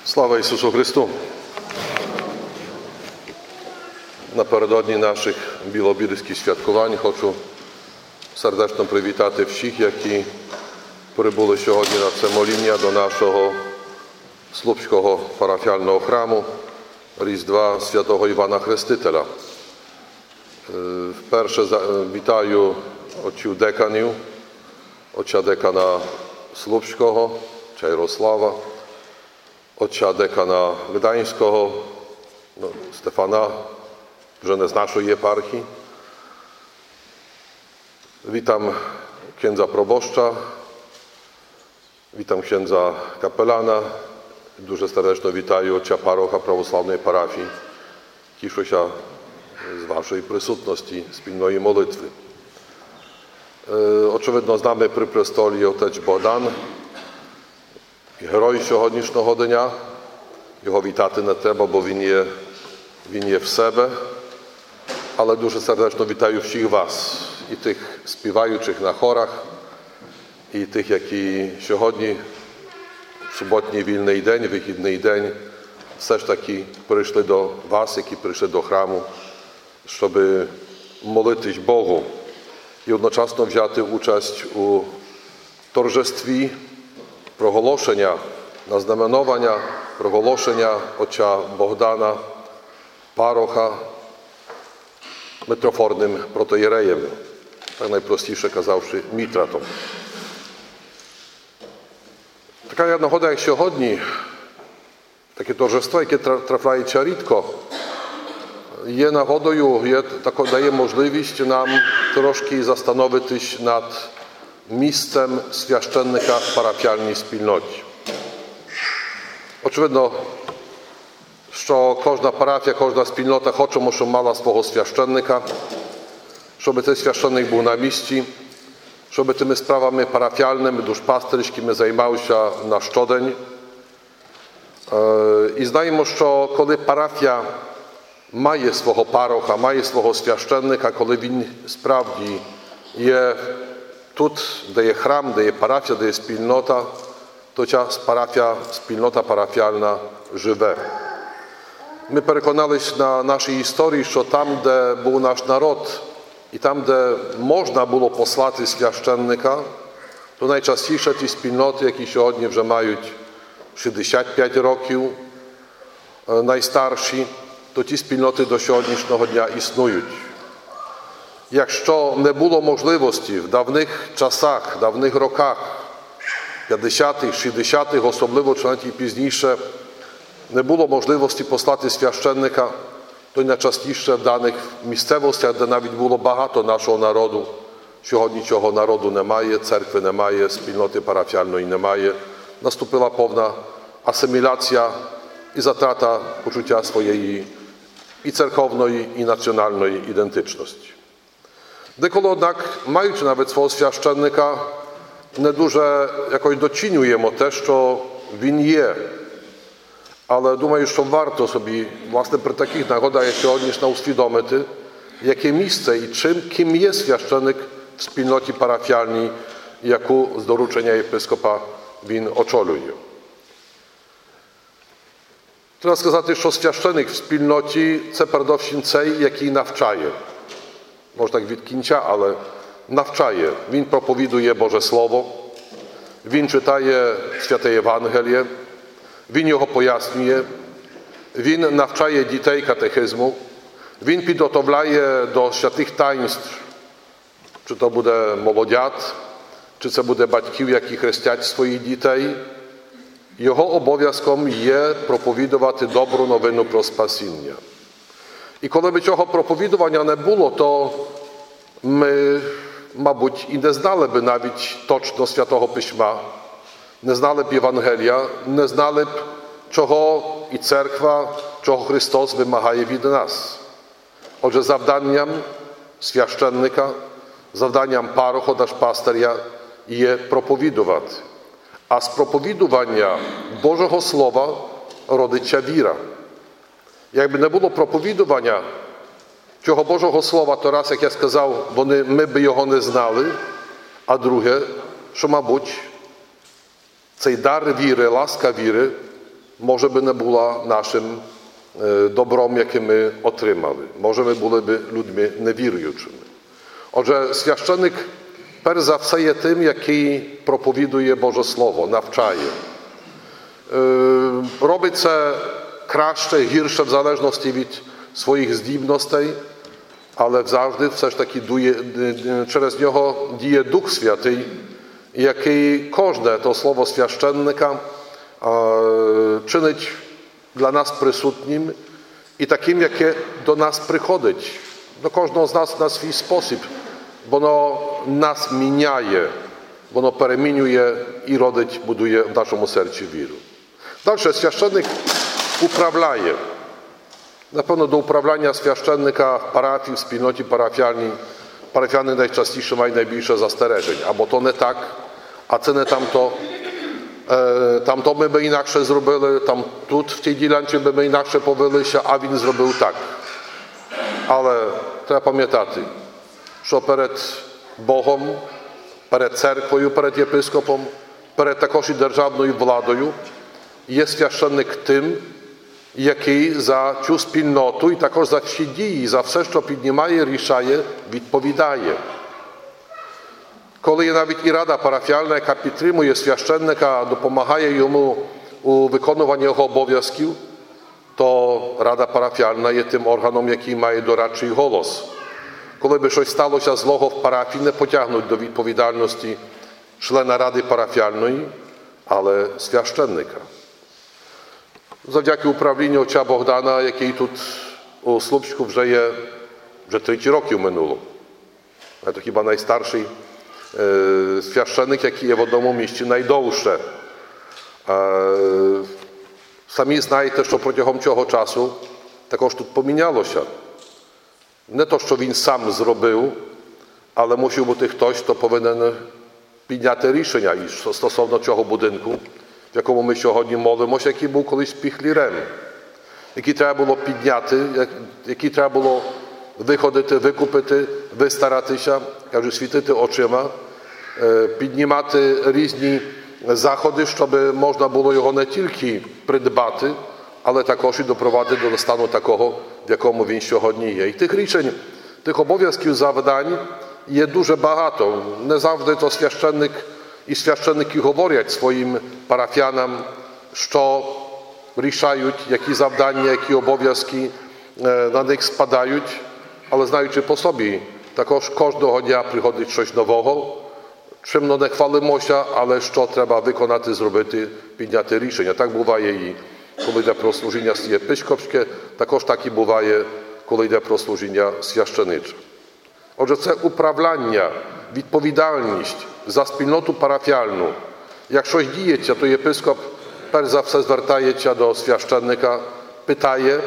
Слава Ісусу Христу! Напередодні наших білобірських святкувань хочу сердечно привітати всіх, які прибули сьогодні на це моління до нашого Слупського парафіального храму Різдва Святого Івана Хрестителя. Вперше вітаю отців деканів, отця декана Слупського, отця Ярослава, отця декана Gdańskiego, Stefana, że nie z naszej eparchii. Witam księdza proboszcza, witam księdza kapelana, дуже serdecznie witaję отця parocha prawosławnej parafii. Cieszę się z waszej присутності, спільної молитви. Очевидно, знamy при престолі отець Богдан, герой сьогоднішнього дня. Його вітати не треба, бо він є в себе. Але дуже сердечно вітаю всіх вас, і тих співаючих на хорах, і тих, які сьогодні, в суботній вільний день, вихідний день, все ж таки прийшли до вас, які прийшли до храму, щоб молитись Богу і одночасно взяти участь у торжестві проголошення, назнаменовання, проголошення отця Богдана, пароха, митрофорним протоєреєм, так найпростіше казавши, мітратом. Така нагода, як сьогодні, таке торжество, яке трапляється рідко, є нагодою, дає можливість нам трошки застановитись над місцем священника в парафіальній спільноті. Очевидно, що кожна парафія, кожна спільнота хоче, щоб мала свого священника, щоб цей священник був на місці, щоб тими справами парафіальними, душпастирськими займався на щодень. І знаємо, що коли парафія має свого пароха, має свого священника, коли він справді є тут, де є храм, де є парафія, де є спільнота, то ця спільнота парафіальна живе. Ми переконалися на нашій історії, що там, де був наш народ, і там, де можна було послати священника, то найчастіше ті спільноти, які сьогодні вже мають 65 років, найстарші, то ті спільноти до сьогоднішнього дня існують. Якщо не було можливості в давних часах, давних роках, 50-х, 60-х, особливо чи навіть і пізніше, не було можливості послати священника, то найчастіше в даних місцевостях, де навіть було багато нашого народу, сьогодні цього народу немає, церкви немає, спільноти парафіальної немає, наступила повна асиміляція і затрата почуття своєї і церковної, і національної ідентичності. Деколи, однак, маючи навіть свого священника, не дуже якось доцінюємо те, що він є. Але думаю, що варто собі, власне, при таких нагодах, як сьогоднішня, усвідомити, яке місце і ким є священик в спільноті парафіальній, яку з доручення єпископа він очолює. Треба сказати, що священик в спільноті – це передовсім цей, який навчає. Може так від кінця, але навчає. Він проповідує Боже Слово, він читає Святе Євангеліє, він його пояснює, він навчає дітей катехизму, він підготовляє до святих таїнств, чи то буде молодят, чи це буде батьків, які хрестять своїх дітей. Його обов'язком є проповідувати добру новину про спасіння. І коли б цього проповідування не було, то ми, мабуть, і не знали б навіть точно Святого Письма, не знали б Євангелія, не знали б, чого і церква, чого Христос вимагає від нас. Отже, завданням священника, завданням пароха, душпастиря є проповідувати. А з проповідування Божого Слова родиться віра. Якби не було проповідування цього Божого Слова, то раз, як я сказав, ми б його не знали, а друге, що, мабуть, цей дар віри, ласка віри może by nie była naszym добром, яке ми отримали. Може, ми були б людьми невіруючими. Отже, священник перш за все є тим, який проповідує Боже Слово, навчає. Робить це краще, гірше в залежності від своїх здібностей, але завжди все ж таки через нього діє Дух Святий, який кожне то слово священника чинить dla nas присутнім і таким, яке до нас приходить, до кожного з нас на свій спосіб. Воно нас міняє, воно перемінює і родить, будує в нашому серці віру. Далі священник управляє. Напевно, до управляння священника в парафії, в спільноті парафіальній, парафіяни найчастіше мають найбільше застережень. Або то не так, а це не тамто. Tamto my by inaczej zrobili, тут в тій ділянці би ми інакше повелися, а він зробив так. Але треба пам'ятати, що перед Богом, перед церквою, перед єпископом, перед також і державною владою є священник тим, який за цю спільноту і також за всі дії, за все, що піднімає, рішає, відповідає. Коли є навіть і рада парафіальна, яка підтримує священника, допомагає йому у виконуванні його обов'язків, то рада парафіальна є тим органом, який має дорадчий голос. Коли би щось сталося злого в парафії, не потягнуть до відповідальності члена ради парафіальної, але священника. Завдяки управлінню отця Богдана, який тут у Слупську вже 30 років минуло. To chyba najstarszy świadczennik, jaki jest w одному місці найдовше. Самі знаєте, що протягом цього часу також тут помінялося. Не то, що він сам зробив, але мусив бути хтось, хто повинен підняти рішення стосовно цього будинку, в якому ми сьогодні молимося, який був колись піхлірем, який треба було підняти, який треба було виходити, викупити, вистаратися, кажу, світити очима, піднімати різні заходи, щоб можна було його не тільки придбати, але також і допровадити до стану такого, в якому він сьогодні є. І тих рішень, тих обов'язків, завдань є дуже багато. Не завжди то священник і священники говорять своїм парафіянам, що рішають, які завдання, які обов'язки на них спадають, але знаючи по собі, також кожного дня приходить щось нового, чим не хвалимося, але що треба виконати, зробити, підняти рішення. Так буває і коли йде про служіння єпископське, також так і буває, коли йде про служіння священиче. Отже, це управління, відповідальність за спільноту парафіальну. Як щось діється, то єпископ перш за все звертається до священника, питає,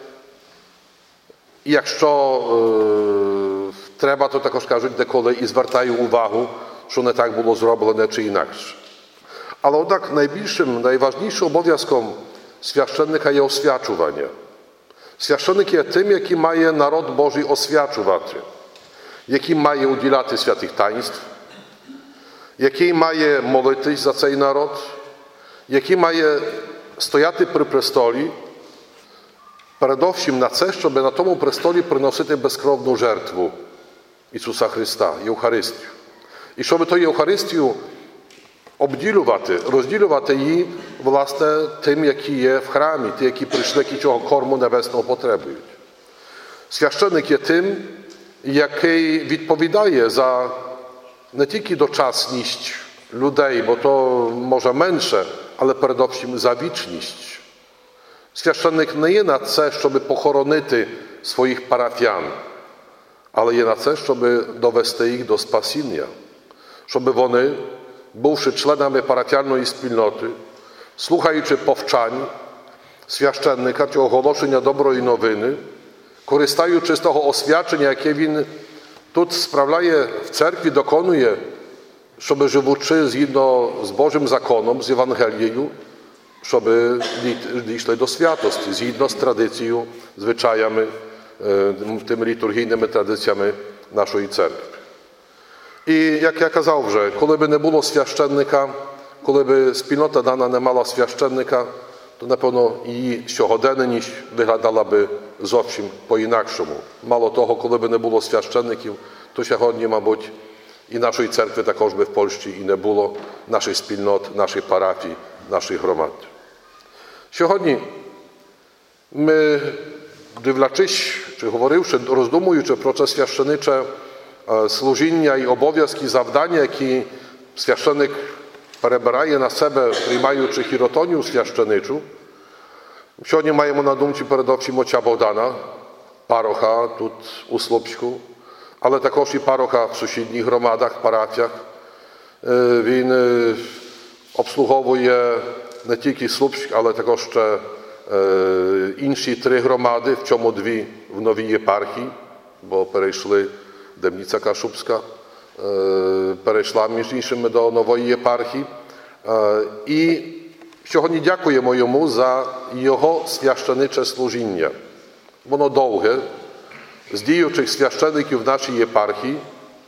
і якщо треба, то також кажуть деколи і звертає увагу, що не так було зроблено чи інакше. Але однак найбільшим, найważniejszym obowiązkiem священника є освячування. Священник є тим, який має народ Божий освячувати, який має уділяти святих таїнств, який має молитись за цей народ, який має стояти при престолі, передовсім на це, щоб на тому престолі приносити безкровну жертву Ісуса Христа, Євхаристію. І щоб ту Євхаристію обділювати, розділювати її, власне, тим, які є в храмі, ті, які прийшли, які цього корму небесного потребують. Священник є тим, який відповідає за не тільки дочасність людей, бо то може менше, але передовсім за вічність. Священник не є на це, щоб похоронити своїх парафіян, але є на це, щоб довести їх до спасіння, щоб вони, бувши членами парафіальної спільноти, слухаючи повчань священника, цього оголошення доброї новини, користаючи з того освячення, яке він тут справляє в церкві, доконує, щоб живучи згідно з Божим законом, з Євангелією, щоб дійшли до святості, згідно з традицією, звичаями, тими літургійними традиціями нашої церкви. І, як я казав вже, коли би не було священника, коли би спільнота дана не мала священника, то, напевно, її щогоденність виглядала би зовсім по-інакшому. Мало того, коли б не було священників, то сьогодні, мабуть, і нашої церкви також би в Польщі і не було, наших спільнот, наших парафій, наших громад. Сьогодні ми, дивлячись, чи говоривши, роздумуючи про це священиче служіння і обов'язки, завдання, які священик перебирає на себе, приймаючи хіротонію священичу, сьогодні маємо на думці передовсім отця Богдана, пароха тут у Слупську, але також і пароха в сусідніх громадах, парафіях. Він обслуговує не тільки Слупськ, але також ще інші 3 громади, в чому 2 в новій єпархії, бо перейшли Демніця Кашубська, перейшла між іншими до нової єпархії. І сьогодні дякуємо йому за його священиче служіння. Воно довге. З діючих священиків в нашій єпархії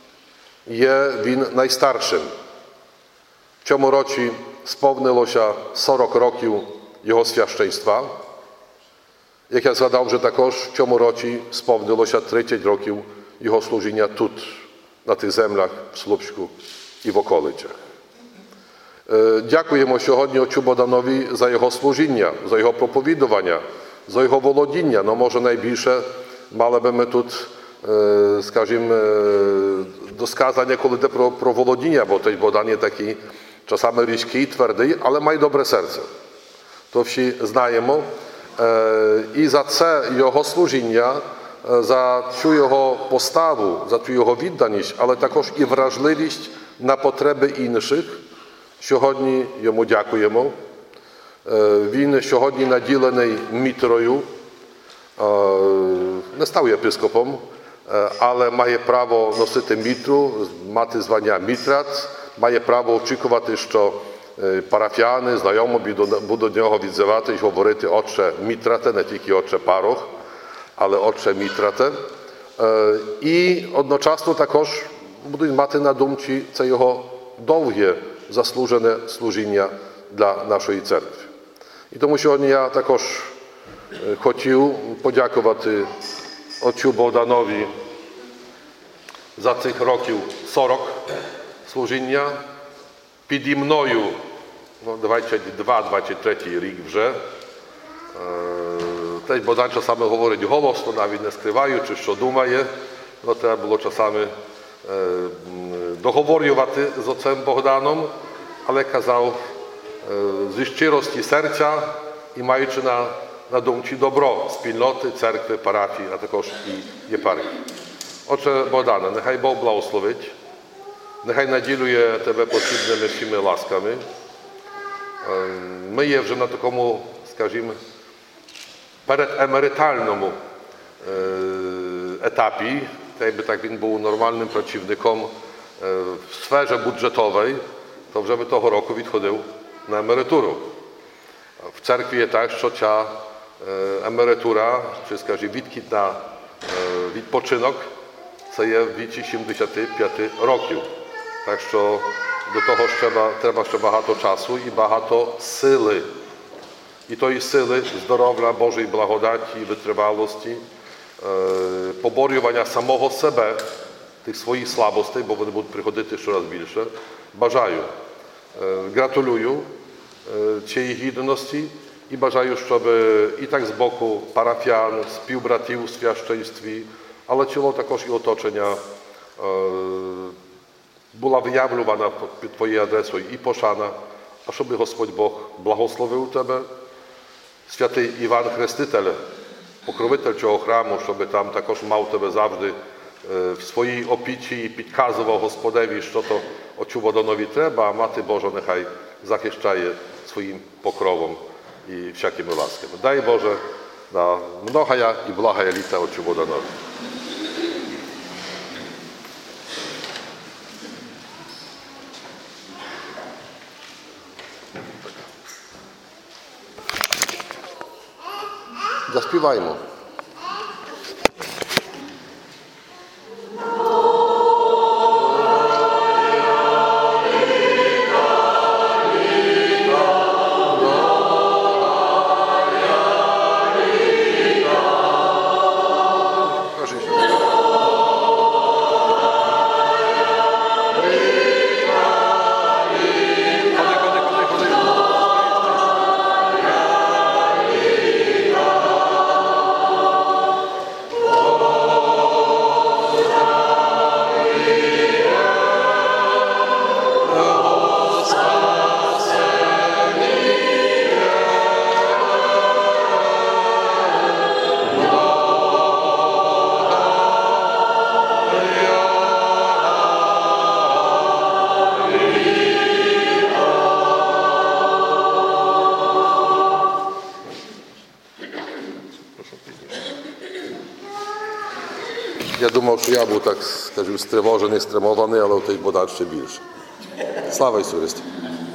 є він найстаршим. В цьому році сповнилося 40 років його священства. Як я згадав вже також, в цьому році сповнилося 30 років його служіння тут, на тих землях, в Слупську і в околицях. Дякуємо сьогодні отцю Богданові за його служіння, за його проповідування, за його володіння. Ну, може, найбільше мали би ми тут, скажімо, досказання, коли йде про володіння, бо той Богдан є такий czasami різкий, твердий, але має добре серце. То всі знаємо. І за це його служіння, за цю його поставу, за цю його відданість, але також і вражливість на потреби інших, сьогодні йому дякуємо. Він сьогодні наділений мітрою, не став єпископом, але має право носити мітру, мати звання мітрат, має право очікувати, що парафіяни, знайомі будуть до нього відзивати і говорити «Отче мітрате», не тільки «Отче парох», але «Отче мітрате». І одночасно також будуть мати на думці це його довге заслужене служіння для нашої церкви. І тому сьогодні я також хотів подякувати отцю Богданові за цих років 40 служіння. Піді мною 22-23 рік вже. Теж Богдан часами говорить голосно, навіть не скриваючи, що думає. No, треба було часами договорювати з отцем Богданом, але казав зі щирості серця і маючи на думці добро спільноти, церкви, парафії, а також і єпархії. Отче Богдане, нехай Бог благословить, нехай наділює тебе потрібними всіми ласками. Ми є вже на такому, скажімо, передемеритальному етапі, jakby tak він був нормальним працівником в сфері бюджетовій, то вже би того року відходив на емеретуру. В церкві є так, що ця емеретура, чи, скажімо, відхід на відпочинок, це є в віці 75 років. Так що до того треба ще багато часу і багато сили. І тої сили, здоров'я, Божої благодаті, витривалості, поборювання самого себе, тих своїх слабостей, бо вони будуть приходити щораз більше. Бажаю. Gratuluję цієї гідності і бажаю, щоб і так з боку парафіян, співбратів у священстві, але ціло також і оточення була виявлювана під твоєю адресою і пошана, а щоб Господь Бог благословив тебе, святий Іван Хреститель, покровитель цього храму, щоб там також мав тебе завжди в своїй опіці і підказував Господеві, що то отцю Богданові треба, а Мати Божа нехай захищає своїм покровом і всякими ласками. Дай Боже на многая і благая літа отцю Богданові. Заспіваємо. Я думав, що я був так, скажімо, стривожений, стримований, але той Богдан ще більше. Слава Ісусу Христу!